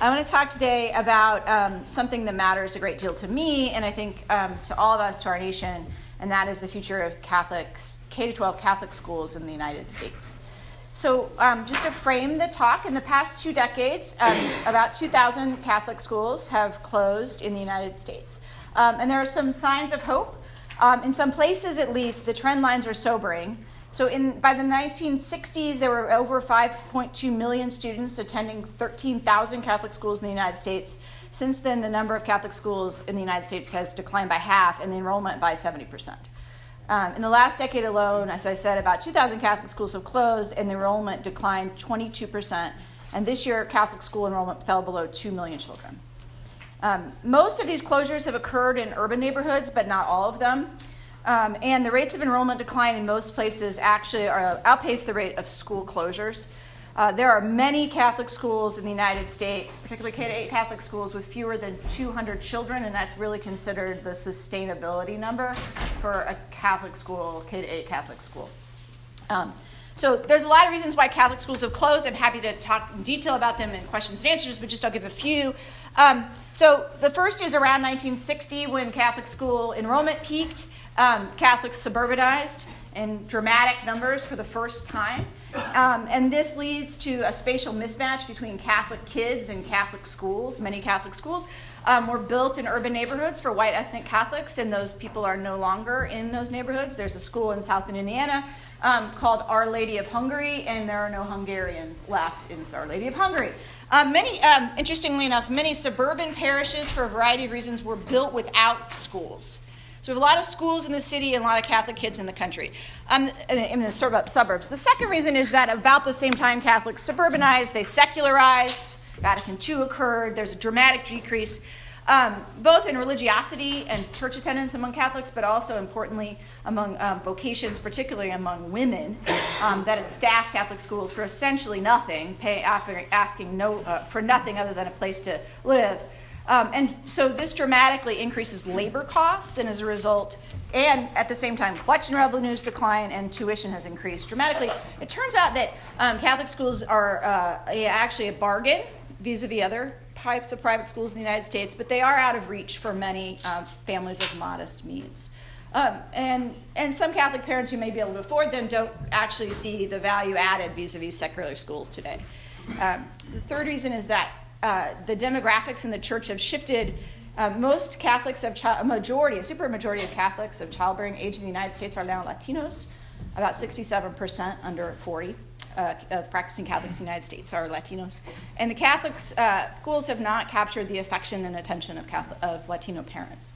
I want to talk today about something that matters a great deal to me, and I think to all of us, to our nation, and that is the future of Catholics, K-12 Catholic schools in the United States. So just to frame the talk, in the past 2 decades, about 2,000 Catholic schools have closed in the United States. And there are some signs of hope. In some places, at least, the trend lines are sobering. So by the 1960s, there were over 5.2 million students attending 13,000 Catholic schools in the United States. Since then, the number of Catholic schools in the United States has declined by half and the enrollment by 70%. In the last decade alone, as I said, about 2,000 Catholic schools have closed and the enrollment declined 22%. And this year, Catholic school enrollment fell below 2 million children. Most of these closures have occurred in urban neighborhoods, but not all of them. And the rates of enrollment decline in most places actually outpace the rate of school closures. There are many Catholic schools in the United States, particularly K-8 Catholic schools, with fewer than 200 children, and that's really considered the sustainability number for a Catholic school, K-8 Catholic school. So there's a lot of reasons why Catholic schools have closed. I'm happy to talk in detail about them in questions and answers, but just I'll give a few. So the first is around 1960 when Catholic school enrollment peaked. Catholics suburbanized in dramatic numbers for the first time. And this leads to a spatial mismatch between Catholic kids and Catholic schools. Many Catholic schools were built in urban neighborhoods for white ethnic Catholics, and those people are no longer in those neighborhoods. There's a school in South Bend, Indiana called Our Lady of Hungary, and there are no Hungarians left in Our Lady of Hungary. Interestingly enough, many suburban parishes, for a variety of reasons, were built without schools. So we have a lot of schools in the city and a lot of Catholic kids in the country, in the suburbs. The second reason is that about the same time Catholics suburbanized, they secularized, Vatican II occurred, there's a dramatic decrease, both in religiosity and church attendance among Catholics, but also importantly among vocations, particularly among women, that had staffed Catholic schools for essentially nothing, asking for nothing other than a place to live. And so this dramatically increases labor costs, and as a result, and at the same time, collection revenues decline and tuition has increased dramatically. It turns out that Catholic schools are actually a bargain vis-a-vis other types of private schools in the United States, but they are out of reach for many families of modest means. And some Catholic parents who may be able to afford them don't actually see the value added vis-a-vis secular schools today. The third reason is that the demographics in the church have shifted. Most Catholics have a supermajority of Catholics of childbearing age in the United States are now Latinos. About 67% under 40 of practicing Catholics in the United States are Latinos. And the Catholic schools have not captured the affection and attention of Latino parents.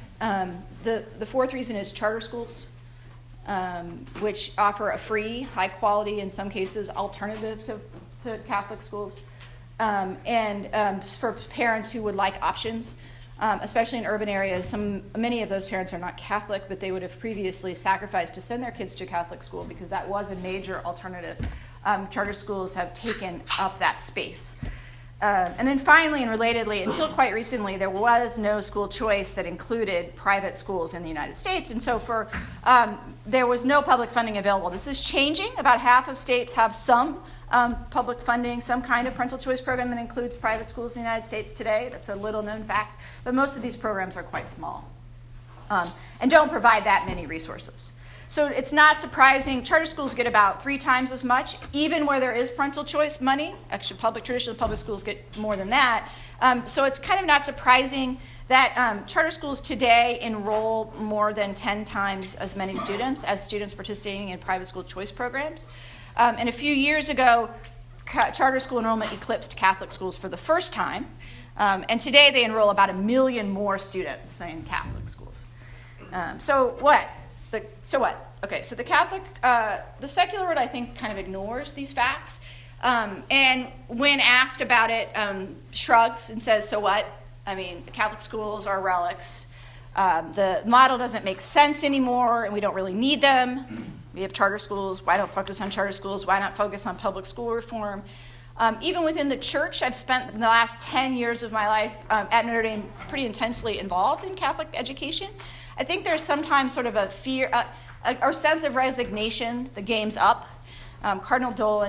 The fourth reason is charter schools, which offer a free, high quality, in some cases, alternative to Catholic schools. And for parents who would like options, especially in urban areas, many of those parents are not Catholic, but they would have previously sacrificed to send their kids to Catholic school because that was a major alternative. Charter schools have taken up that space. And then finally, and relatedly, until quite recently, there was no school choice that included private schools in the United States. And so there was no public funding available. This is changing. About half of states have some public funding, some kind of parental choice program that includes private schools in the United States today. That's a little known fact. But most of these programs are quite small and don't provide that many resources. So it's not surprising. Charter schools get about 3 times as much, even where there is parental choice money. Actually, traditional public schools get more than that. So it's kind of not surprising that charter schools today enroll more than 10 times as many students as students participating in private school choice programs. And a few years ago, charter school enrollment eclipsed Catholic schools for the first time. And today they enroll about 1 million more students than Catholic schools. So what? Okay, so the secular world, I think, kind of ignores these facts. And when asked about it, shrugs and says, so what? I mean, the Catholic schools are relics. The model doesn't make sense anymore, and we don't really need them. We have charter schools. Why don't focus on charter schools? Why not focus on public school reform? Even within the church, I've spent the last 10 years of my life at Notre Dame pretty intensely involved in Catholic education. I think there's sometimes sort of a fear or sense of resignation. The game's up. Cardinal Dolan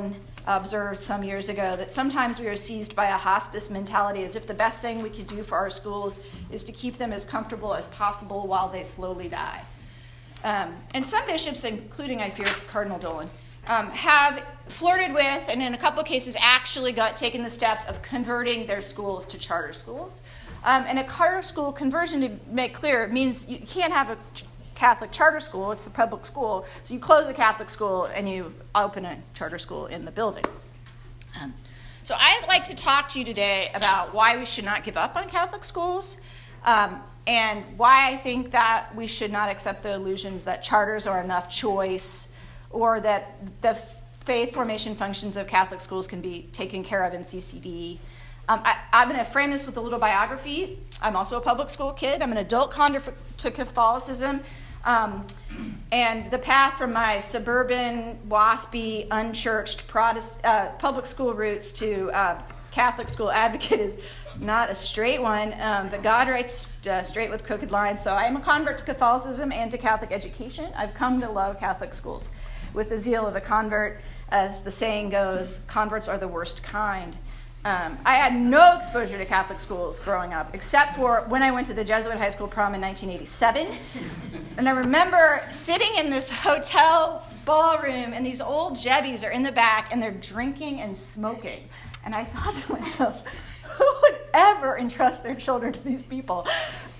observed some years ago that sometimes we are seized by a hospice mentality, as if the best thing we could do for our schools is to keep them as comfortable as possible while they slowly die. And some bishops, including, I fear, Cardinal Dolan, have flirted with, and in a couple of cases actually taken the steps of converting their schools to charter schools. And a charter school conversion, to make clear, means you can't have a Catholic charter school. It's a public school. So you close the Catholic school and you open a charter school in the building. So I'd like to talk to you today about why we should not give up on Catholic schools, and why I think that we should not accept the illusions that charters are enough choice, or that the faith formation functions of Catholic schools can be taken care of in CCD. I'm going to frame this with a little biography. I'm also a public school kid. I'm an adult convert to Catholicism. And the path from my suburban, waspy, unchurched public school roots to Catholic school advocate is not a straight one, but God writes straight with crooked lines. So I am a convert to Catholicism and to Catholic education. I've come to love Catholic schools with the zeal of a convert. As the saying goes, converts are the worst kind. I had no exposure to Catholic schools growing up, except for when I went to the Jesuit high school prom in 1987. And I remember sitting in this hotel ballroom, and these old jebbies are in the back, and they're drinking and smoking. And I thought to myself, who would ever entrust their children to these people? So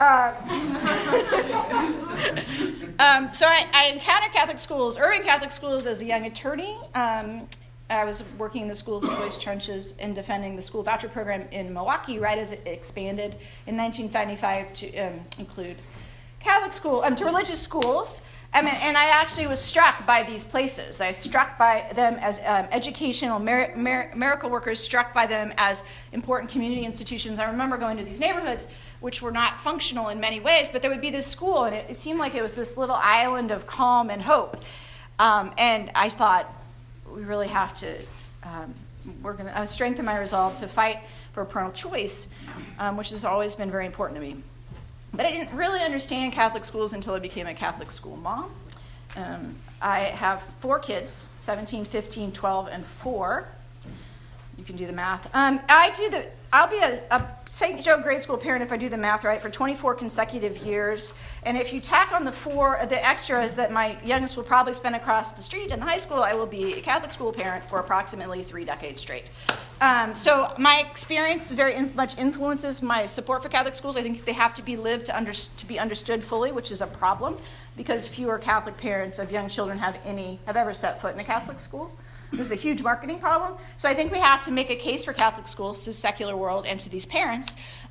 I encountered Catholic schools, urban Catholic schools, as a young attorney. I was working in the school choice trenches and defending the school voucher program in Milwaukee right as it expanded in 1995 to include Catholic school, to religious schools. And I actually was struck by these places. I was struck by them as educational miracle workers, struck by them as important community institutions. I remember going to these neighborhoods, which were not functional in many ways, but there would be this school, and it seemed like it was this little island of calm and hope. And I thought, we really have to, we're going to strengthen my resolve to fight for parental choice, which has always been very important to me. But I didn't really understand Catholic schools until I became a Catholic school mom. I have 4 kids, 17, 15, 12, and 4. You can do the math. I'll be a St. Joe grade school parent, if I do the math right, for 24 consecutive years. And if you tack on the extras that my youngest will probably spend across the street in the high school, I will be a Catholic school parent for approximately 3 decades straight. So my experience very much influences my support for Catholic schools. I think they have to be lived to be understood fully, which is a problem, because fewer Catholic parents of young children have ever set foot in a Catholic school. This is a huge marketing problem. So I think we have to make a case for Catholic schools to the secular world and to these parents.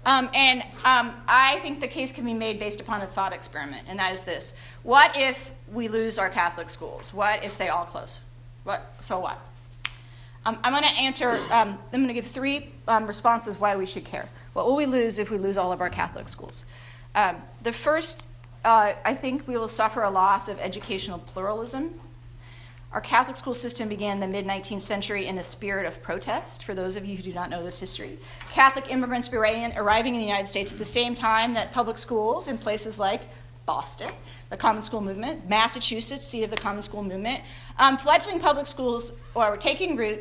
I think the case can be made based upon a thought experiment, and that is this. What if we lose our Catholic schools? What if they all close? So what? I'm going to answer, I'm going to give 3 responses why we should care. What will we lose if we lose all of our Catholic schools? The first, I think we will suffer a loss of educational pluralism. Our Catholic school system began in the mid-19th century in a spirit of protest, for those of you who do not know this history. Catholic immigrants arriving in the United States at the same time that public schools in places like Boston, the Common School Movement, Massachusetts, seat of the Common School Movement, fledgling public schools were taking root.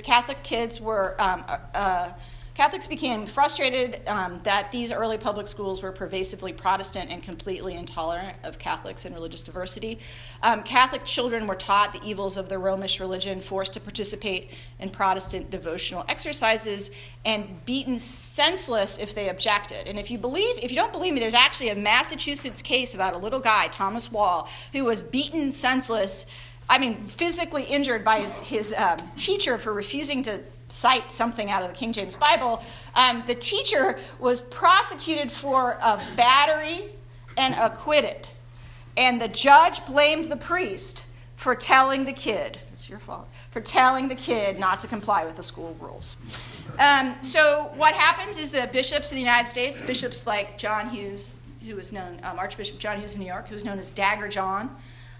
Catholics became frustrated that these early public schools were pervasively Protestant and completely intolerant of Catholics and religious diversity. Catholic children were taught the evils of the Romish religion, forced to participate in Protestant devotional exercises, and beaten senseless if they objected. And if you don't believe me, there's actually a Massachusetts case about a little guy, Thomas Wall, who was beaten senseless, physically injured by his teacher for refusing to cite something out of the King James Bible. The teacher was prosecuted for battery and acquitted. And the judge blamed the priest for telling the kid, it's your fault, for telling the kid not to comply with the school rules. So what happens is the bishops in the United States, bishops like John Hughes, who was known, Archbishop John Hughes of New York, who was known as Dagger John,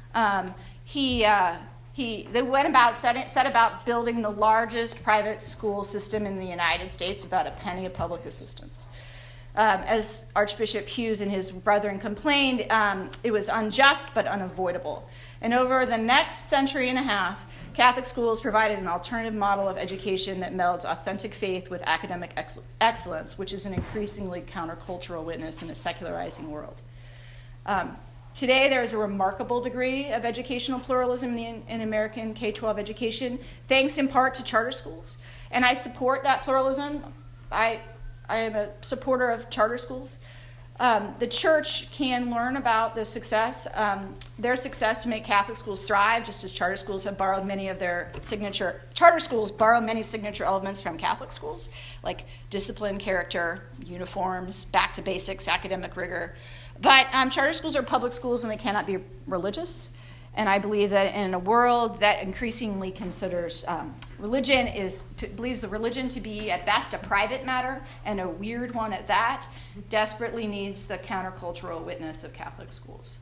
they went about, set about building the largest private school system in the United States without a penny of public assistance. As Archbishop Hughes and his brethren complained, it was unjust but unavoidable. And over the next century and a half, Catholic schools provided an alternative model of education that melds authentic faith with academic excellence, which is an increasingly countercultural witness in a secularizing world. Today, there is a remarkable degree of educational pluralism in American K-12 education, thanks in part to charter schools. And I support that pluralism. I am a supporter of charter schools. The church can learn about their success to make Catholic schools thrive, just as charter schools have borrowed many of their signature. Charter schools borrow many signature elements from Catholic schools, like discipline, character, uniforms, back to basics, academic rigor. But charter schools are public schools and they cannot be religious. And I believe that in a world that increasingly considers believes the religion to be at best a private matter and a weird one at that, desperately needs the countercultural witness of Catholic schools.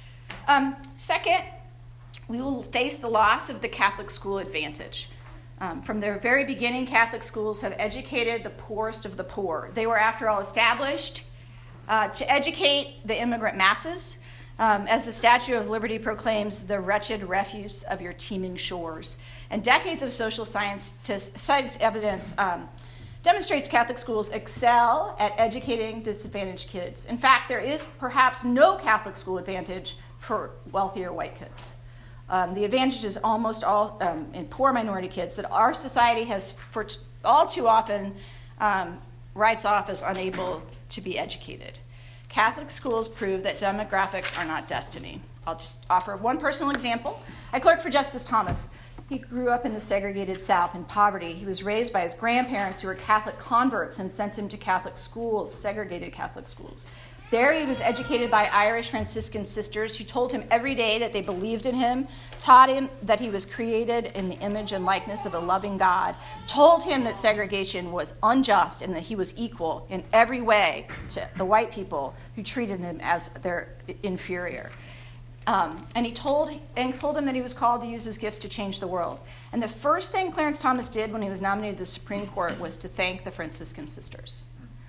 Second, we will face the loss of the Catholic school advantage. From their very beginning, Catholic schools have educated the poorest of the poor. They were, after all, established to educate the immigrant masses. As the Statue of Liberty proclaims, the wretched refuse of your teeming shores. And decades of social science evidence demonstrates Catholic schools excel at educating disadvantaged kids. In fact, there is perhaps no Catholic school advantage for wealthier white kids. The advantage is almost all in poor minority kids that our society has, for all too often, writes off as unable to be educated. Catholic schools prove that demographics are not destiny. I'll just offer one personal example. I clerked for Justice Thomas. He grew up in the segregated South in poverty. He was raised by his grandparents who were Catholic converts and sent him to Catholic schools, segregated Catholic schools. There he was educated by Irish Franciscan sisters who told him every day that they believed in him, taught him that he was created in the image and likeness of a loving God, told him that segregation was unjust and that he was equal in every way to the white people who treated him as their inferior. And he told him that he was called to use his gifts to change the world. And the first thing Clarence Thomas did when he was nominated to the Supreme Court was to thank the Franciscan sisters.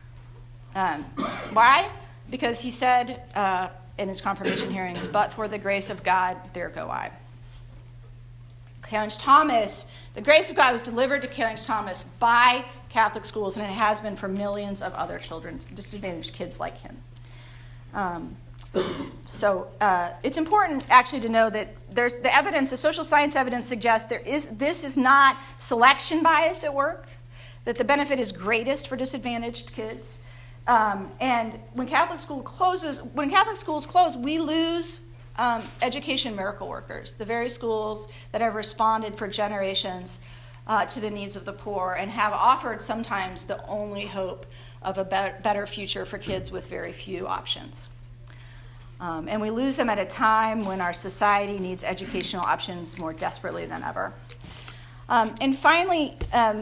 Why? Because he said in his confirmation hearings, "But for the grace of God, there go I." Clarence Thomas, the grace of God was delivered to Clarence Thomas by Catholic schools, and it has been for millions of other children, disadvantaged kids like him. So it's important actually to know that there's the evidence, the social science evidence suggests this is not selection bias at work, that the benefit is greatest for disadvantaged kids. And when Catholic schools close, we lose education miracle workers, the very schools that have responded for generations to the needs of the poor and have offered sometimes the only hope of a better future for kids with very few options. And we lose them at a time when our society needs educational options more desperately than ever. And finally,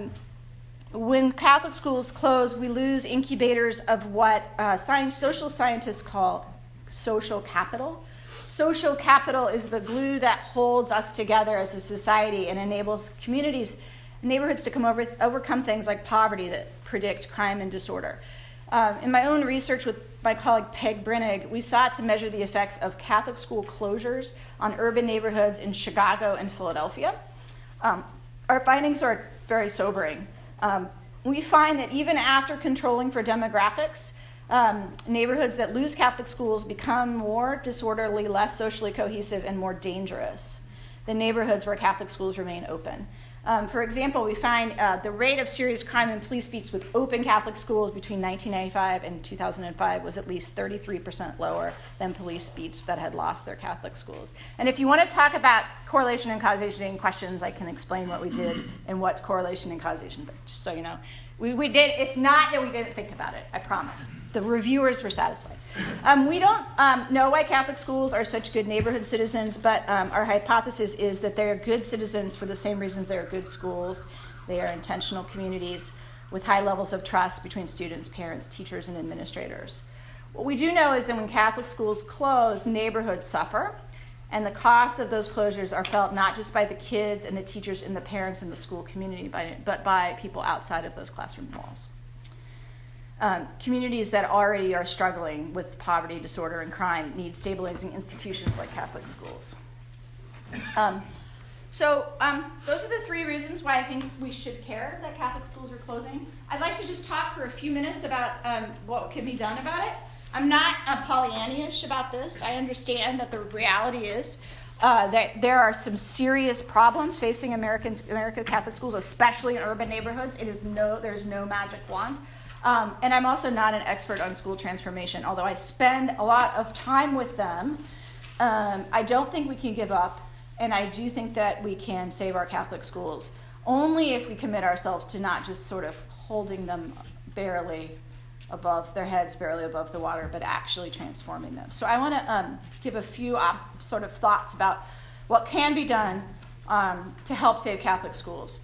when Catholic schools close, we lose incubators of what social scientists call social capital. Social capital is the glue that holds us together as a society and enables neighborhoods to overcome things like poverty that predict crime and disorder. In my own research with my colleague Peg Brinig, we sought to measure the effects of Catholic school closures on urban neighborhoods in Chicago and Philadelphia. Our findings are very sobering. We find that even after controlling for demographics, neighborhoods that lose Catholic schools become more disorderly, less socially cohesive, and more dangerous than neighborhoods where Catholic schools remain open. For example, we find the rate of serious crime in police beats with open Catholic schools between 1995 and 2005 was at least 33% lower than police beats that had lost their Catholic schools. And if you want to talk about correlation and causation in questions, I can explain what we did and what's correlation and causation. But just so you know, we did. It's not that we didn't think about it, I promise. The reviewers were satisfied. We don't know why Catholic schools are such good neighborhood citizens, but our hypothesis is that they are good citizens for the same reasons they are good schools. They are intentional communities with high levels of trust between students, parents, teachers, and administrators. What we do know is that when Catholic schools close, neighborhoods suffer, and the costs of those closures are felt not just by the kids and the teachers and the parents in the school community, but by people outside of those classroom walls. Communities that already are struggling with poverty, disorder, and crime need stabilizing institutions like Catholic schools. Those are the 3 reasons why I think we should care that Catholic schools are closing. I'd like to just talk for a few minutes about what can be done about it. I'm not Pollyanna-ish about this. I understand that the reality is that there are some serious problems facing American Catholic schools, especially in urban neighborhoods. There's no magic wand. And I'm also not an expert on school transformation, although I spend a lot of time with them. I don't think we can give up. And I do think that we can save our Catholic schools only if we commit ourselves to not just sort of holding them barely above their heads, barely above the water, but actually transforming them. So I want to give a few sort of thoughts about what can be done to help save Catholic schools.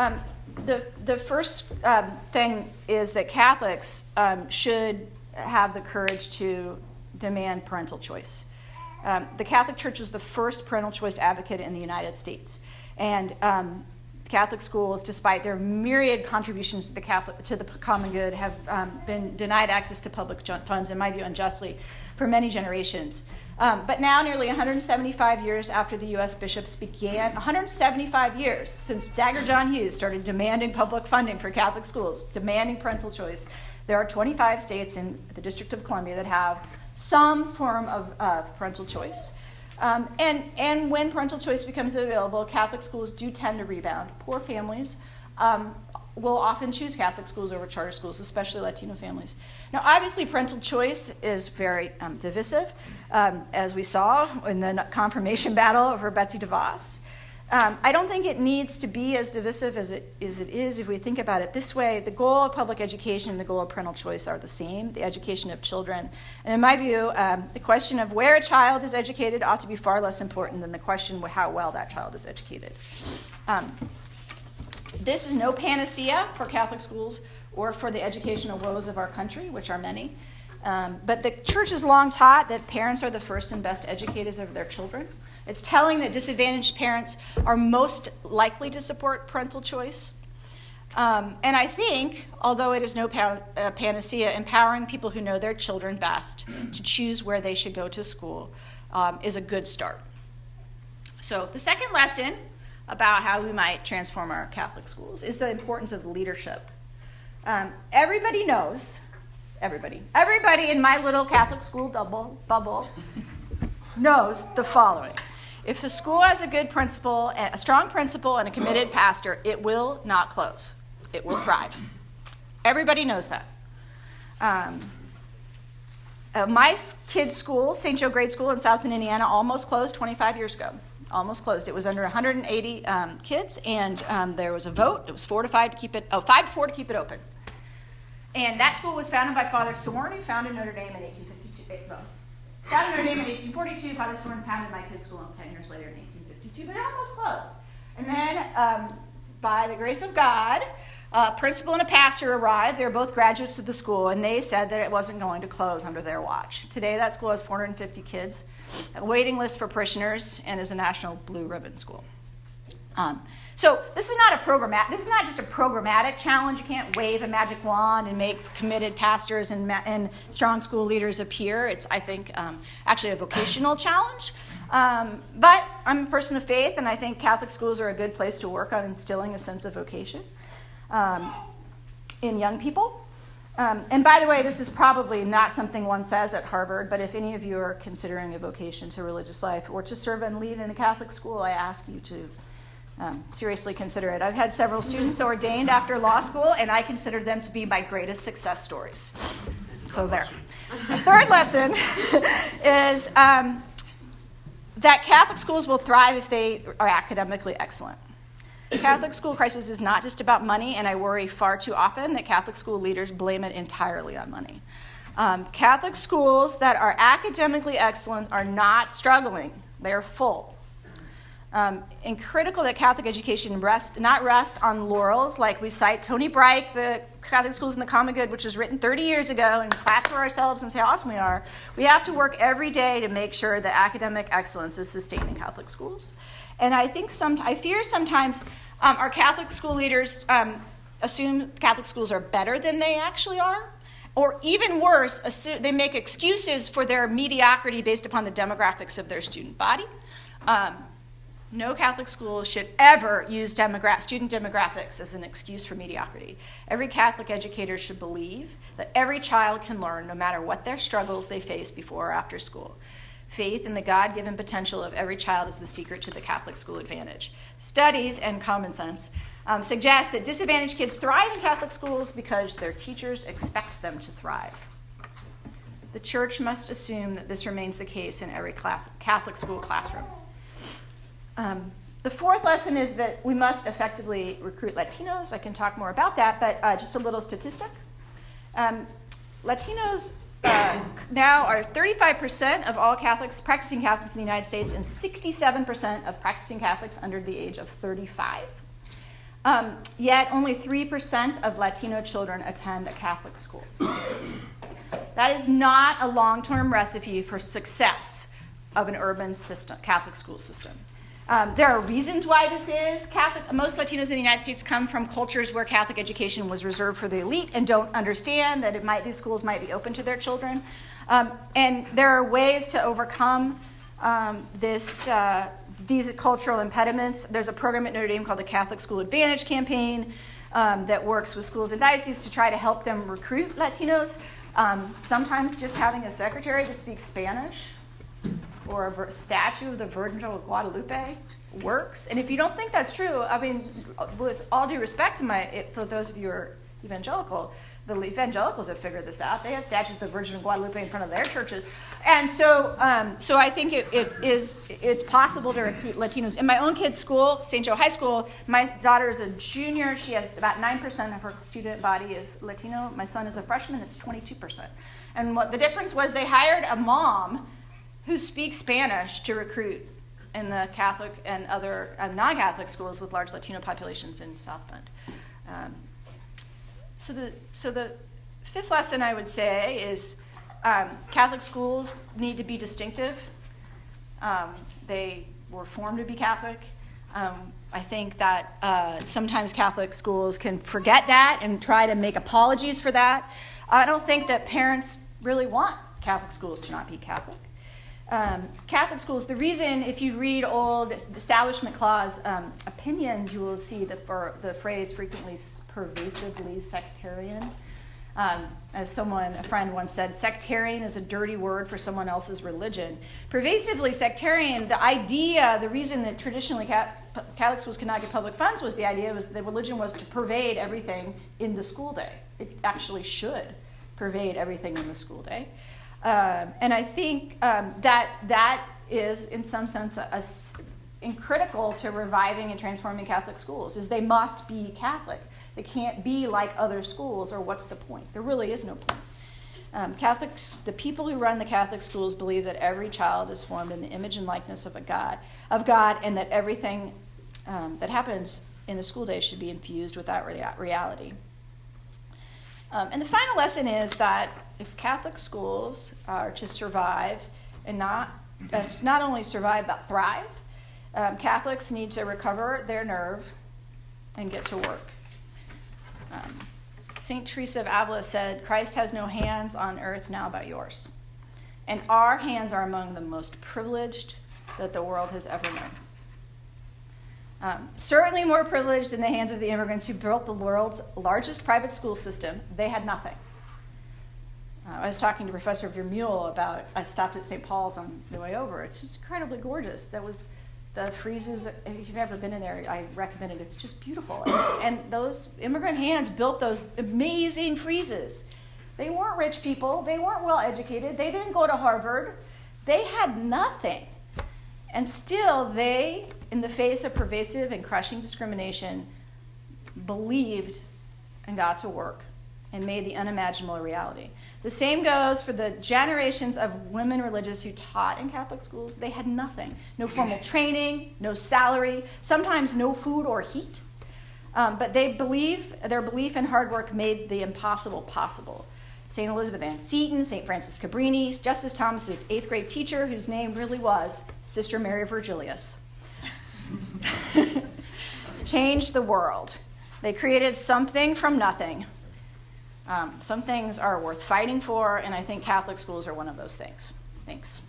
The first thing is that Catholics should have the courage to demand parental choice. The Catholic Church was the first parental choice advocate in the United States. And Catholic schools, despite their myriad contributions to the common good, have been denied access to public funds, in my view, unjustly, for many generations. But now, nearly 175 years after the U.S. bishops began, 175 years since Dagger John Hughes started demanding public funding for Catholic schools, demanding parental choice, there are 25 states in the District of Columbia that have some form of parental choice. And when parental choice becomes available, Catholic schools do tend to rebound. Poor families will often choose Catholic schools over charter schools, especially Latino families. Now, obviously, parental choice is very divisive, as we saw in the confirmation battle over Betsy DeVos. I don't think it needs to be as divisive as it is if we think about it this way. The goal of public education and the goal of parental choice are the same, the education of children. And in my view, the question of where a child is educated ought to be far less important than the question of how well that child is educated. This is no panacea for Catholic schools or for the educational woes of our country, which are many. But the church has long taught that parents are the first and best educators of their children. It's telling that disadvantaged parents are most likely to support parental choice. And I think, although it is no panacea, empowering people who know their children best to choose where they should go to school is a good start. So the second lesson about how we might transform our Catholic schools is the importance of leadership. Everybody knows, everybody in my little Catholic school bubble knows the following. If a school has a good principal, a strong principal, and a committed pastor, it will not close. It will thrive. Everybody knows that. My kids' school, St. Joe Grade School in South Bend, Indiana, almost closed 25 years ago. Almost closed. It was under 180 kids, and there was a vote. It was 5-4 to keep it open. And that school was founded by Father Soren, who founded Notre Dame in 1852. Founded Notre Dame in 1842. Father Soren founded my kids' school 10 years later in 1852, but it almost closed. And then, by the grace of God, a principal and a pastor arrived. They were both graduates of the school, and they said that it wasn't going to close under their watch. Today, that school has 450 kids, a waiting list for parishioners, and is a national blue ribbon school. So this is not just a programmatic challenge. You can't wave a magic wand and make committed pastors and strong school leaders appear. It's, I think, actually a vocational challenge. But I'm a person of faith, and I think Catholic schools are a good place to work on instilling a sense of vocation in young people. And by the way, this is probably not something one says at Harvard, but if any of you are considering a vocation to religious life or to serve and lead in a Catholic school, I ask you to seriously consider it. I've had several students ordained after law school, and I consider them to be my greatest success stories. So there. The third lesson is that Catholic schools will thrive if they are academically excellent. The Catholic school crisis is not just about money, and I worry far too often that Catholic school leaders blame it entirely on money. Catholic schools that are academically excellent are not struggling. They are full. And critical that Catholic education not rest on laurels, like we cite Tony Bright, the Catholic Schools in the Common Good, which was written 30 years ago, and clap for ourselves and say how awesome we are. We have to work every day to make sure that academic excellence is sustained in Catholic schools. And I fear sometimes our Catholic school leaders assume Catholic schools are better than they actually are. Or even worse, they make excuses for their mediocrity based upon the demographics of their student body. No Catholic school should ever use student demographics as an excuse for mediocrity. Every Catholic educator should believe that every child can learn no matter what their struggles they face before or after school. Faith in the God-given potential of every child is the secret to the Catholic school advantage. Studies and common sense suggest that disadvantaged kids thrive in Catholic schools because their teachers expect them to thrive. The Church must assume that this remains the case in every Catholic school classroom. The fourth lesson is that we must effectively recruit Latinos. I can talk more about that, but just a little statistic. Latinos now are 35% of all practicing Catholics in the United States, and 67% of practicing Catholics under the age of 35. Yet only 3% of Latino children attend a Catholic school. That is not a long-term recipe for success of an urban Catholic school system. There are reasons why this is. Most Latinos in the United States come from cultures where Catholic education was reserved for the elite and don't understand that these schools might be open to their children. And there are ways to overcome these cultural impediments. There's a program at Notre Dame called the Catholic School Advantage Campaign that works with schools and dioceses to try to help them recruit Latinos. Sometimes just having a secretary to speak Spanish or a statue of the Virgin of Guadalupe works. And if you don't think that's true, I mean, with all due respect for those of you who are evangelical, the evangelicals have figured this out. They have statues of the Virgin of Guadalupe in front of their churches. And so I think it's possible to recruit Latinos. In my own kid's school, St. Joe High School, my daughter is a junior. She has about 9% of her student body is Latino. My son is a freshman. It's 22%. And what the difference was, they hired a mom who speaks Spanish to recruit in the Catholic and other non-Catholic schools with large Latino populations in South Bend. So the fifth lesson I would say is Catholic schools need to be distinctive. They were formed to be Catholic. I think that sometimes Catholic schools can forget that and try to make apologies for that. I don't think that parents really want Catholic schools to not be Catholic. Catholic schools, the reason, if you read old Establishment Clause opinions, you will see the phrase frequently pervasively sectarian. As a friend once said, sectarian is a dirty word for someone else's religion. Pervasively sectarian, the reason that traditionally Catholic schools could not get public funds was the idea was that religion was to pervade everything in the school day. It actually should pervade everything in the school day. And I think that is, in some sense, critical to reviving and transforming Catholic schools, is they must be Catholic. They can't be like other schools, or what's the point? There really is no point. The people who run the Catholic schools believe that every child is formed in the image and likeness of God, and that everything that happens in the school day should be infused with that reality. And the final lesson is that if Catholic schools are to survive and not only survive but thrive, Catholics need to recover their nerve and get to work. St. Teresa of Avila said, "Christ has no hands on earth now but yours." And our hands are among the most privileged that the world has ever known. Certainly more privileged than the hands of the immigrants who built the world's largest private school system. They had nothing. I was talking to Professor Vermeulen I stopped at St. Paul's on the way over. It's just incredibly gorgeous. That was the friezes. If you've ever been in there, I recommend it. It's just beautiful. And those immigrant hands built those amazing friezes. They weren't rich people. They weren't well educated. They didn't go to Harvard. They had nothing. And still, they, in the face of pervasive and crushing discrimination, believed and got to work and made the unimaginable a reality. The same goes for the generations of women religious who taught in Catholic schools. They had nothing. No formal training, no salary, sometimes no food or heat. But their belief and hard work made the impossible possible. St. Elizabeth Ann Seton, St. Francis Cabrini, Justice Thomas's 8th grade teacher, whose name really was Sister Mary Virgilius, changed the world. They created something from nothing. Some things are worth fighting for, and I think Catholic schools are one of those things. Thanks.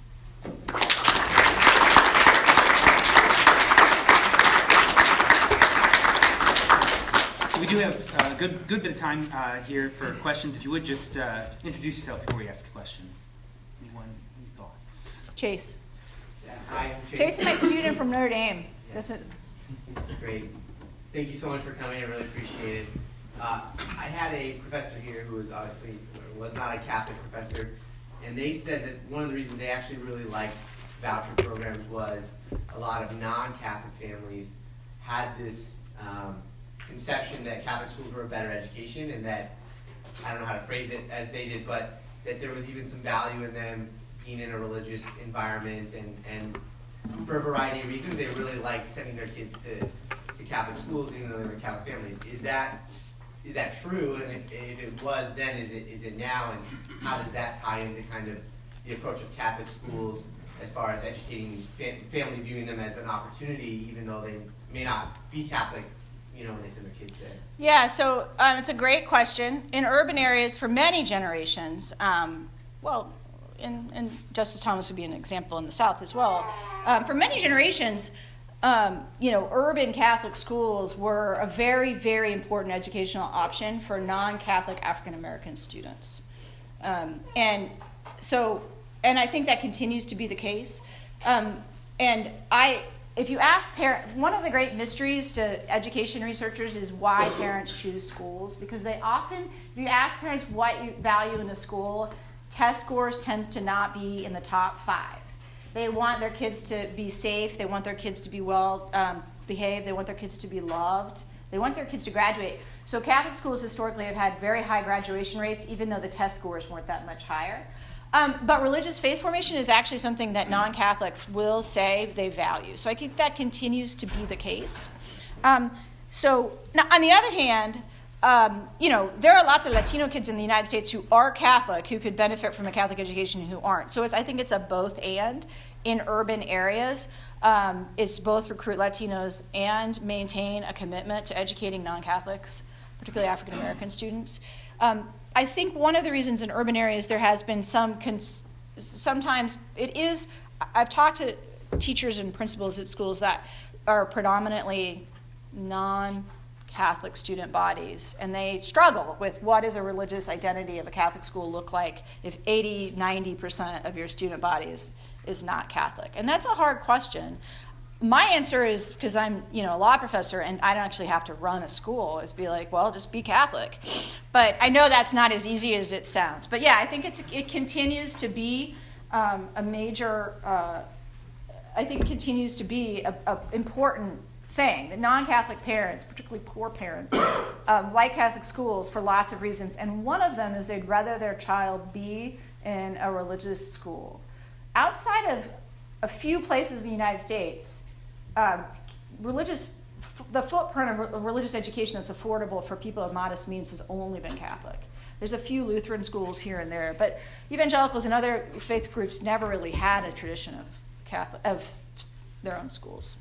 We do have a good bit of time here for questions. If you would just introduce yourself before we ask a question. Anyone? Any thoughts? Chase. Yeah, hi, I'm Chase is my student from Notre Dame. Yes. That's great. Thank you so much for coming. I really appreciate it. I had a professor here who was not a Catholic professor, and they said that one of the reasons they actually really liked voucher programs was a lot of non-Catholic families had this conception that Catholic schools were a better education, and that, I don't know how to phrase it as they did, but that there was even some value in them being in a religious environment, and for a variety of reasons, they really liked sending their kids to Catholic schools, even though they were Catholic families. Is that true? And if it was then, is it now? And how does that tie into kind of the approach of Catholic schools as far as educating families, viewing them as an opportunity, even though they may not be Catholic, when they send their kids there? Yeah, so it's a great question. In urban areas for many generations, and Justice Thomas would be an example in the South as well. For many generations, urban Catholic schools were a very, very important educational option for non-Catholic African American students. And I think that continues to be the case. If you ask parents, one of the great mysteries to education researchers is why parents choose schools, because they often, if you ask parents what you value in a school, test scores tends to not be in the top 5. They want their kids to be safe. They want their kids to be well behaved. They want their kids to be loved. They want their kids to graduate. So Catholic schools historically have had very high graduation rates, even though the test scores weren't that much higher. But religious faith formation is actually something that non-Catholics will say they value. So I think that continues to be the case. So now, on the other hand, there are lots of Latino kids in the United States who are Catholic who could benefit from a Catholic education and who aren't. So I think it's a both and in urban areas. It's both recruit Latinos and maintain a commitment to educating non-Catholics, particularly African American students. I think one of the reasons in urban areas there has been sometimes it is, I've talked to teachers and principals at schools that are predominantly non-Catholic student bodies, and they struggle with what does a religious identity of a Catholic school look like if 80-90% of your student body is not Catholic. And that's a hard question. My answer is, because I'm a law professor and I don't actually have to run a school, is be like, well, just be Catholic. But I know that's not as easy as it sounds. But yeah, I think it continues to be a major, I think it continues to be an important thing. The non-Catholic parents, particularly poor parents, like Catholic schools for lots of reasons. And one of them is they'd rather their child be in a religious school. Outside of a few places in the United States, the footprint of religious education that's affordable for people of modest means has only been Catholic. There's a few Lutheran schools here and there, but evangelicals and other faith groups never really had a tradition of their own schools.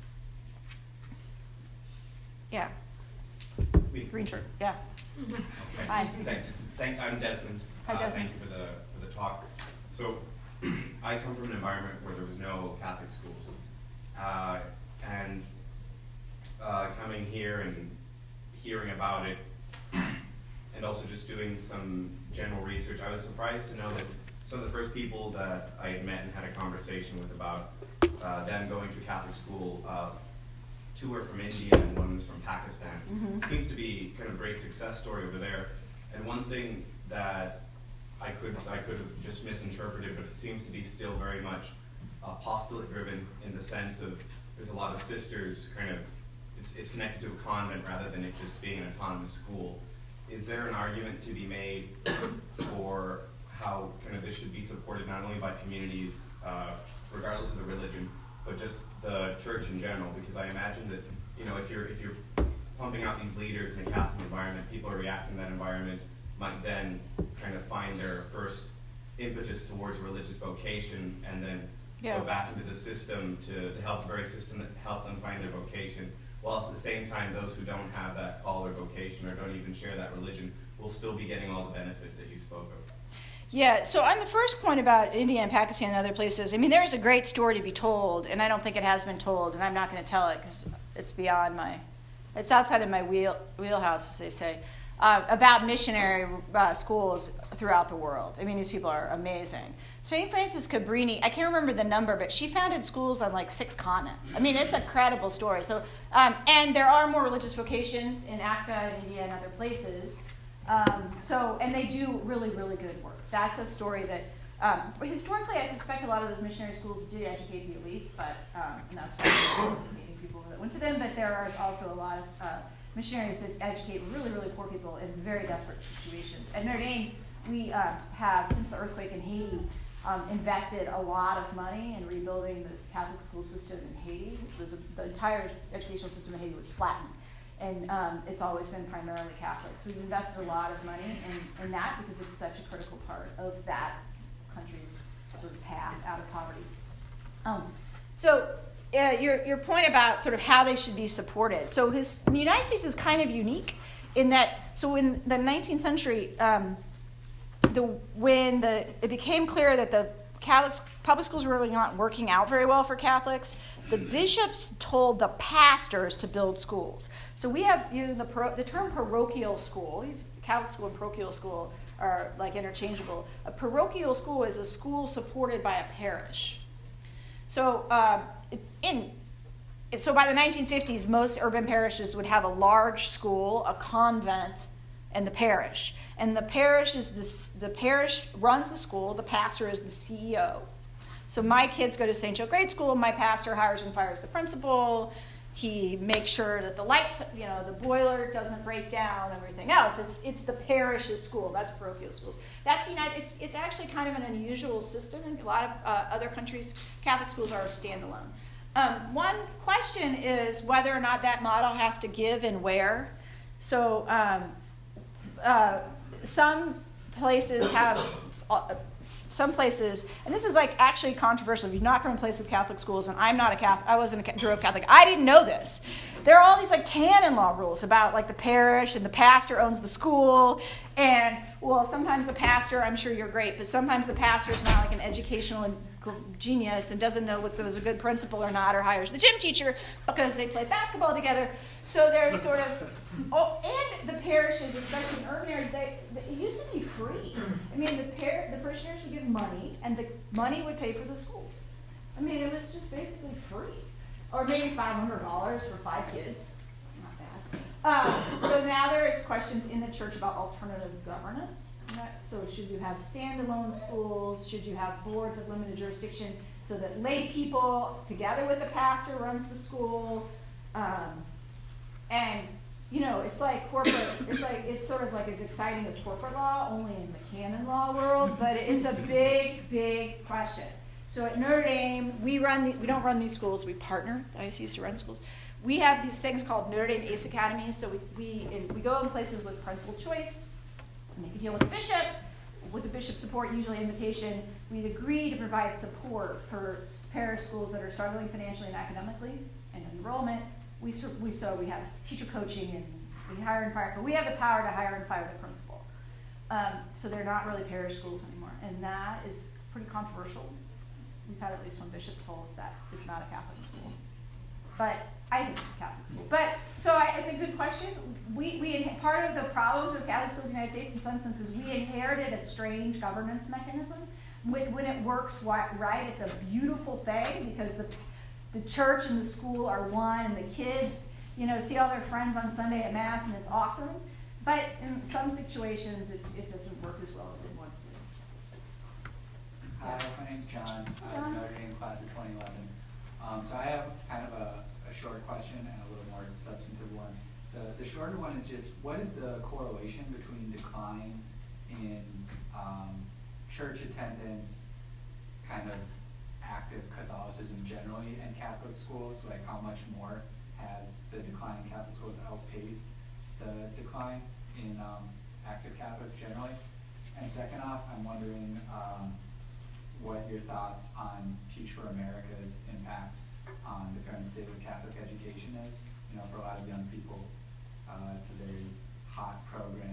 Yeah. Green shirt. Yeah. Okay. Hi. Thanks. I'm Desmond. Hi, Desmond. Thank you for the talk. So, I come from an environment where there was no Catholic schools, and coming here and hearing about it, and also just doing some general research, I was surprised to know that some of the first people that I had met and had a conversation with about them going to Catholic school, two were from India and one was from Pakistan. Mm-hmm. It seems to be kind of a great success story over there. And one thing that I could have just misinterpreted, but it seems to be still very much apostolate driven in the sense of there's a lot of sisters kind of, it's connected to a convent rather than it just being an autonomous school. Is there an argument to be made for how kind of this should be supported not only by communities, regardless of the religion, but just the church in general? Because I imagine that, if you're pumping out these leaders in a Catholic environment, people are reacting to that environment, might then kind of find their first impetus towards a religious vocation and then go back into the system to help the very system that helped them find their vocation, while at the same time those who don't have that call or vocation or don't even share that religion will still be getting all the benefits that you spoke of? Yeah, so on the first point about India and Pakistan and other places, I mean, there's a great story to be told, and I don't think it has been told, and I'm not going to tell it because it's beyond it's outside of my wheelhouse, as they say, about missionary schools throughout the world. I mean, these people are amazing. St. Frances Cabrini, I can't remember the number, but she founded schools on like 6 continents. I mean, it's a credible story. So, and there are more religious vocations in Africa and India and other places. And they do really, really good work. That's a story that, historically, I suspect a lot of those missionary schools did educate the elites, but, and that's why they're educating people that went to them, but there are also a lot of missionaries that educate really, really poor people in very desperate situations. At Notre Dame, we have, since the earthquake in Haiti, invested a lot of money in rebuilding this Catholic school system in Haiti, which was the entire educational system in Haiti was flattened. And it's always been primarily Catholic. So we've invested a lot of money in that because it's such a critical part of that country's sort of path out of poverty. Your point about sort of how they should be supported. So the United States is kind of unique in that, so in the 19th century, it became clear that the public schools were really not working out very well for Catholics, the bishops told the pastors to build schools. So we have the term parochial school. Catholic school and parochial school are like interchangeable. A parochial school is a school supported by a parish. So by the 1950s, most urban parishes would have a large school, a convent, and the parish. And the parish runs the school, the pastor is the CEO. So my kids go to St. Joe Grade School, my pastor hires and fires the principal, he makes sure that the lights, the boiler doesn't break down, everything else. It's the parish's school, that's parochial schools. That's it's actually kind of an unusual system. In a lot of other countries, Catholic schools are standalone. One question is whether or not that model has to give and where. So some places, and this is like actually controversial. If you're not from a place with Catholic schools, and I'm not a Catholic, grew up Catholic, I didn't know this. There are all these like canon law rules about like the parish and the pastor owns the school, and well, sometimes the pastor, I'm sure you're great, but sometimes the pastor's not like an educational genius and doesn't know whether there's a good principal or not, or hires the gym teacher because they play basketball together. So there's sort of, and the parishes, especially in urban areas, it used to be free. I mean, the parishioners would give money, and the money would pay for the schools. I mean, it was just basically free. Or maybe $500 for 5 kids. Not bad. So now there is questions in the church about alternative governance. So should you have standalone schools? Should you have boards of limited jurisdiction so that lay people together with the pastor runs the school? And it's like corporate. It's sort of like as exciting as corporate law, only in the canon law world. But it's a big, big question. So at Notre Dame, we don't run these schools. We partner dioceses to run schools. We have these things called Notre Dame ACE Academies. So we go in places with principal choice. We make a deal with the bishop. With the bishop's support, usually invitation, we agree to provide support for parish schools that are struggling financially and academically and enrollment. We have teacher coaching and we hire and fire, but we have the power to hire and fire the principal. So they're not really parish schools anymore, and that is pretty controversial. We've had at least one bishop told us that it's not a Catholic school, but I think it's a Catholic school. But it's a good question. Part of the problems of Catholic schools in the United States, in some senses, we inherited a strange governance mechanism. When it works right, it's a beautiful thing because the church and the school are one, and the kids, see all their friends on Sunday at Mass, and it's awesome. But in some situations, it doesn't work as well as it once did. Hi, my name's John. I was Notre Dame class of 2011. So I have kind of a short question and a little more substantive one. The shorter one is just, what is the correlation between decline in church attendance, kind of active Catholicism generally, and Catholic schools? Like how much more has the decline in Catholic schools outpaced the decline in active Catholics generally? And second off, I'm wondering what your thoughts on Teach for America's impact on the current state of Catholic education is. For a lot of young people, it's a very hot program. It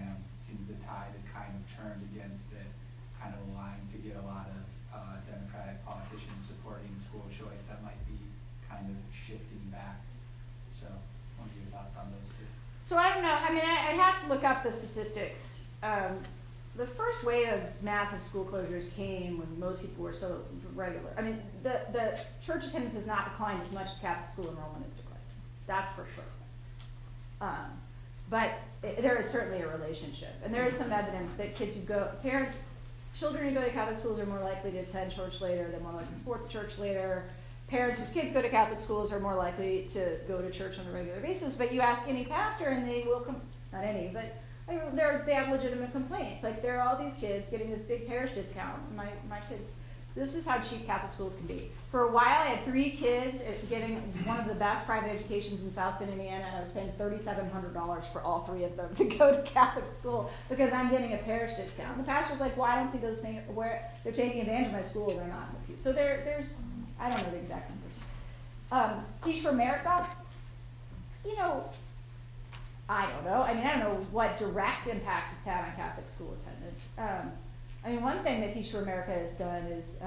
seems the tide is kind of turned against it, kind of aligned to get a lot of Democratic politicians supporting school choice. That might be kind of shifting back. So, what are your thoughts on those two? So I don't know. I mean, I'd have to look up the statistics. The first wave of massive school closures came when most people were so regular. I mean, the church attendance has not declined as much as Catholic school enrollment has declined. That's for sure. But there is certainly a relationship, and there is some evidence that kids who go, children who go to Catholic schools are more likely to attend church later. They're more likely to support the church later. Parents whose kids go to Catholic schools are more likely to go to church on a regular basis. But you ask any pastor, and they will not any, but they have legitimate complaints. Like, there are all these kids getting this big parish discount. My kids, this is how cheap Catholic schools can be. For a while, I had 3 kids getting one of the best private educations in South Bend, Indiana, and I was paying $3,700 for all 3 of them to go to Catholic school because I'm getting a parish discount. And the pastor's like, well, I don't see those things where they're taking advantage of my school, they're not. So there's, I don't know the exact numbers. Teach for America, you know, I don't know. I mean, I don't know what direct impact it's had on Catholic school attendance. I mean, one thing that Teach for America has done is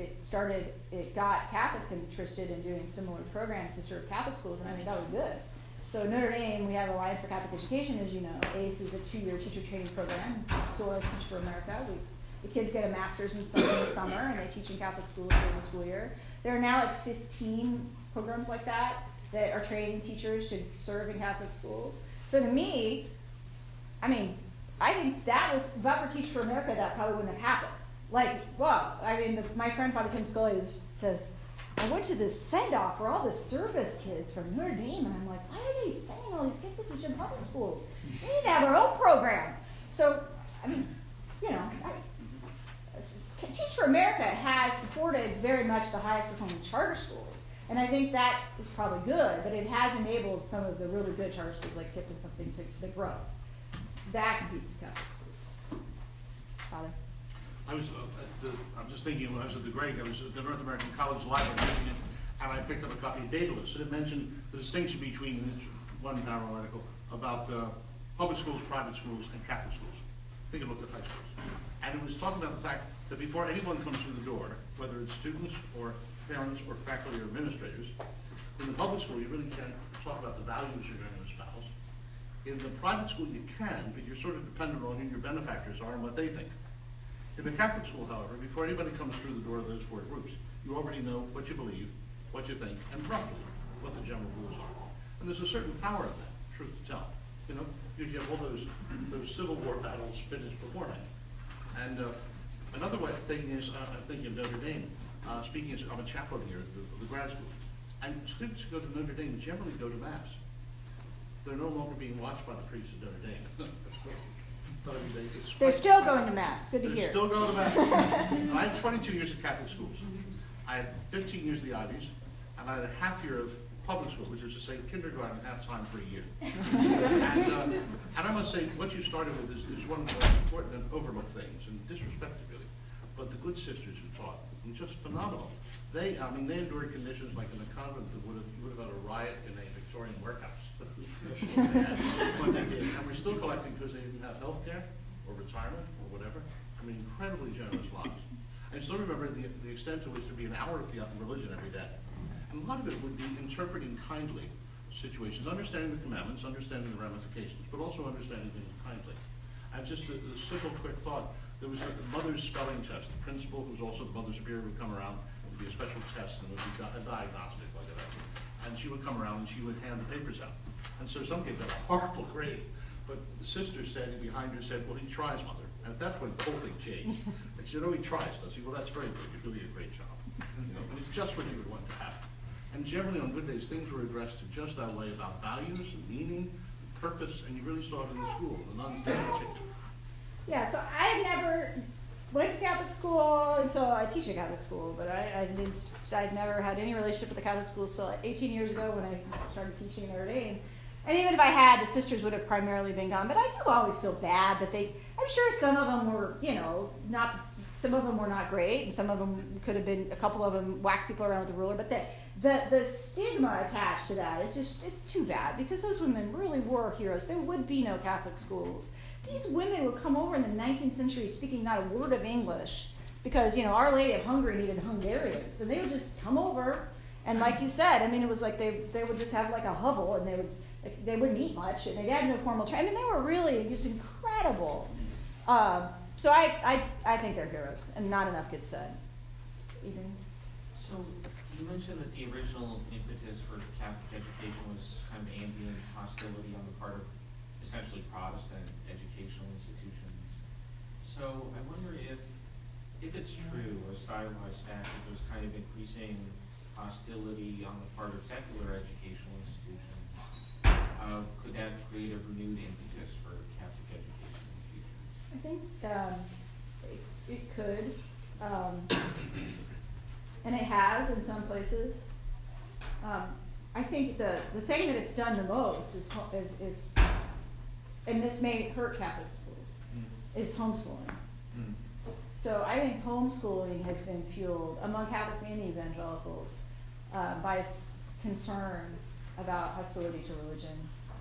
it got Catholics interested in doing similar programs to serve Catholic schools, and I think that was good. So Notre Dame, we have Alliance for Catholic Education, as you know. ACE is a 2-year teacher training program. So at Teach for America, the kids get a master's in the summer, and they teach in Catholic schools during the school year. There are now like 15 programs like that are training teachers to serve in Catholic schools. So to me, I mean, I think that was, but for Teach for America, that probably wouldn't have happened. Like, well, I mean, my friend Father Tim Scully says, I went to this send-off for all the service kids from Notre Dame, and I'm like, why are they sending all these kids to teach in public schools? We need to have our own program. So, I mean, you know, Teach for America has supported very much the highest performing charter schools. And I think that is probably good, but it has enabled some of the really good charter schools like KIPP and something to grow. That competes with Catholic schools. Father? I'm just thinking, when I was at the Greg, I was at the North American College Library reading it, and I picked up a copy of Daedalus, and it mentioned the distinction between this one narrow article about public schools, private schools, and Catholic schools. I think it looked at high schools. And it was talking about the fact that before anyone comes through the door, whether it's students or parents or faculty or administrators, in the public school you really can't talk about the values you're going to espouse. In the private school you can, but you're sort of dependent on who your benefactors are and what they think. In the Catholic school, however, before anybody comes through the door of those 4 groups, you already know what you believe, what you think, and roughly what the general rules are. And there's a certain power in that, truth to tell. You know, because you have all those Civil War battles finished beforehand. And another way of thinking is, I'm thinking of Notre Dame. Speaking as I'm a chaplain here at the grad school, and students who go to Notre Dame generally go to Mass. They're no longer being watched by the priests at Notre Dame. They're still going to Mass. Good to hear. They're still going to Mass. I had 22 years of Catholic schools. I had 15 years of the Ivies, and I had a half year of public school, which is to say kindergarten half time for a year. And I must say, what you started with is one of the most important and overlooked things, and disrespected really. But the good sisters who taught, were just phenomenal. They endured conditions like in a convent that would have had a riot in a Victorian workhouse. What they did. And we're still collecting because they didn't have health care or retirement or whatever. I mean, incredibly generous lives. I still remember the extent to which there would be an hour of religion every day. And a lot of it would be interpreting kindly situations, understanding the commandments, understanding the ramifications, but also understanding things kindly. And just a simple, quick thought. There was a mother's spelling test. The principal, who was also the mother superior, would come around. It would be a special test, and it would be a diagnostic like that. And she would come around and she would hand the papers out. And so some kids had a horrible grade, but the sister standing behind her said, well, he tries, mother. And at that point, the whole thing changed. And she said, oh, he tries, does he? Well, that's very good. You're doing a great job. You know, and it's just what you would want to happen. And generally, on good days, things were addressed in just that way about values and meaning, purpose, and you really saw it in the school. The nuns did in particular. Yeah, so I never went to Catholic school until I teach at Catholic school, but I've never had any relationship with the Catholic school until 18 years ago when I started teaching in Notre Dame. And even if I had, the sisters would have primarily been gone. But I do always feel bad that I'm sure some of them were, some of them were not great, and some of them could have been, a couple of them whacked people around with a ruler, but the stigma attached to that is just, it's too bad, because those women really were heroes. There would be no Catholic schools. These women would come over in the 19th century speaking not a word of English because, Our Lady of Hungary needed Hungarians. And they would just come over, and like you said, it was like they would just have like a hovel, and they wouldn't eat much, and they had no formal training. They were really just incredible. So I think they're heroes, and not enough gets said. Ethan? So you mentioned that the original impetus for Catholic education was kind of ambient hostility on the part of essentially Protestant educational institutions. So I wonder if it's true, or stylized fact, that there's kind of increasing hostility on the part of secular educational institutions, could that create a renewed impetus for Catholic education in the future? I think it could, and it has in some places. I think the thing that it's done the most is and this may hurt Catholic schools, is homeschooling. So I think homeschooling has been fueled among Catholics and evangelicals by concern about hostility to religion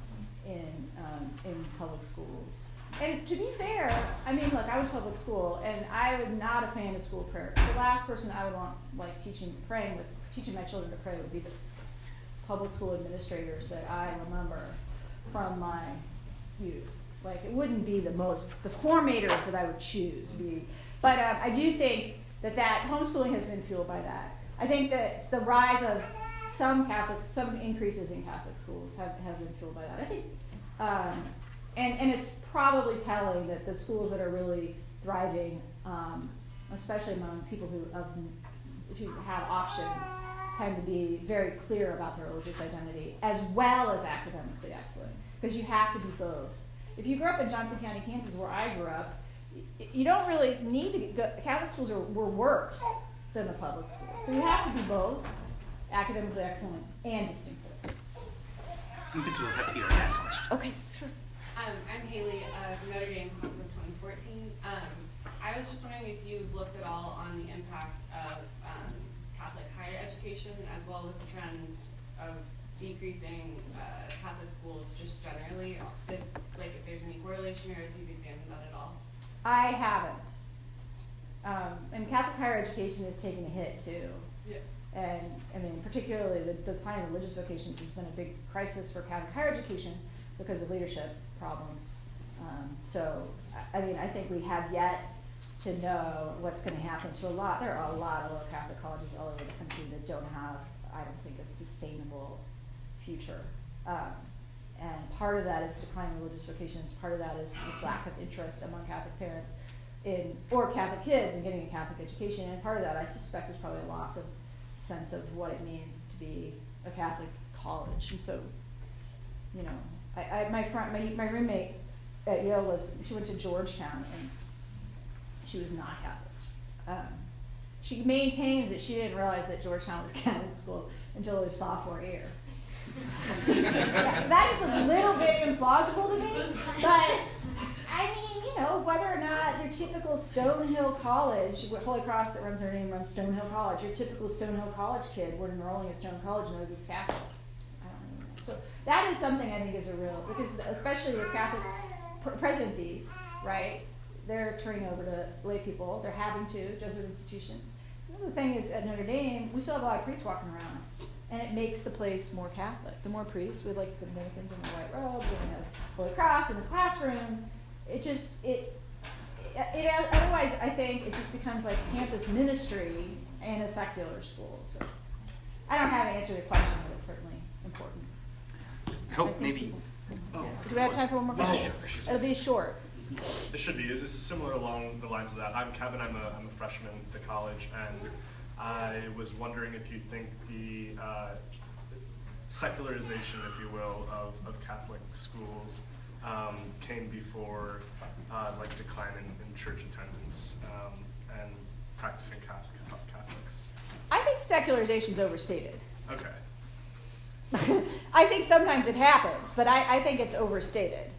in public schools. And to be fair, look, I was public school, and I was not a fan of school prayer. The last person I would want, teaching my children to pray would be the public school administrators that I remember from my youth. It wouldn't be the formators that I would choose. But I do think that homeschooling has been fueled by that. I think that it's the rise of some increases in Catholic schools have been fueled by that. I think, and it's probably telling that the schools that are really thriving, especially among people who have options, tend to be very clear about their religious identity as well as academically excellent, because you have to be both. If you grew up in Johnson County, Kansas, where I grew up, you don't really need to go. Catholic schools were worse than the public schools. So you have to be both academically excellent and distinctive. This will have to be our last question. Okay, sure. I'm Haley from Notre Dame, class of 2014. I was just wondering if you've looked at all on the impact of Catholic higher education, as well with the trends of decreasing Catholic schools just generally, if there's any correlation, or if you've examined that at all. I haven't. And Catholic higher education has taken a hit too. Yeah. And particularly the decline of religious vocations has been a big crisis for Catholic higher education because of leadership problems. I think we have yet to know what's going to happen to there are a lot of Catholic colleges all over the country that don't have, I don't think, a sustainable future. And part of that is decline in religious vocations. Part of that is this lack of interest among Catholic parents or Catholic kids in getting a Catholic education. And part of that, I suspect, is probably a loss of sense of what it means to be a Catholic college. And so, my roommate at Yale she went to Georgetown, and she was not Catholic. She maintains that she didn't realize that Georgetown was a Catholic school until her sophomore year. That is a little bit implausible to me, but whether or not your typical Stonehill College, Holy Cross that runs their name runs Stonehill College, your typical Stonehill College kid when enrolling at Stonehill College knows it's Catholic. I don't know. So that is something I think is a real, because especially your Catholic presidencies, right? They're turning over to lay people. They're having to, Jesuit institutions. The thing is, at Notre Dame, we still have a lot of priests walking around, and it makes the place more Catholic. The more priests, with the Dominicans in the white robes, and the Holy Cross in the classroom, otherwise, I think it just becomes like campus ministry and a secular school. So I don't have an answer to the question, but it's certainly important. I hope maybe. Do we have time for one more question? It'll be short. It should be. It's similar along the lines of that. I'm Kevin. I'm a freshman at the college, and I was wondering if you think the secularization, if you will, of Catholic schools came before decline in church attendance and practicing Catholics. I think secularization's overstated. Okay. I think sometimes it happens, but I think it's overstated.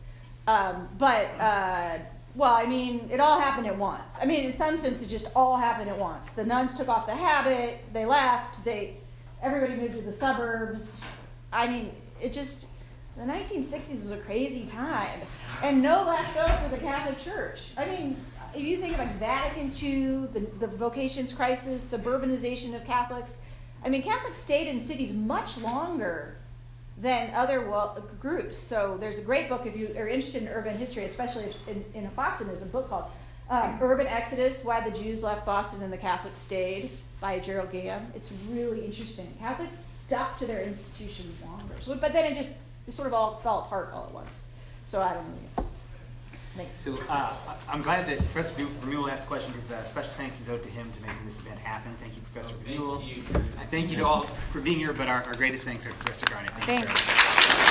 It all happened at once. In some sense, it just all happened at once. The nuns took off the habit, they left, everybody moved to the suburbs. the 1960s was a crazy time, and no less so for the Catholic Church. I mean, if you think about Vatican II, the vocations crisis, suburbanization of Catholics, I mean, Catholics stayed in cities much longer than other groups. So there's a great book, if you are interested in urban history, especially in Boston, there's a book called Urban Exodus, Why the Jews Left Boston and the Catholics Stayed, by Gerald Gaham. It's really interesting. Catholics stuck to their institutions longer. So, but then it sort of all fell apart all at once. So I don't really know. Thanks. So I'm glad that Professor Vermeule asked the question, because special thanks is owed to him to making this event happen. Thank you, Professor Vermeule. Thank you. Thank you to all for being here, but our greatest thanks are to Professor Garnett. Thank you, Thanks. Professor.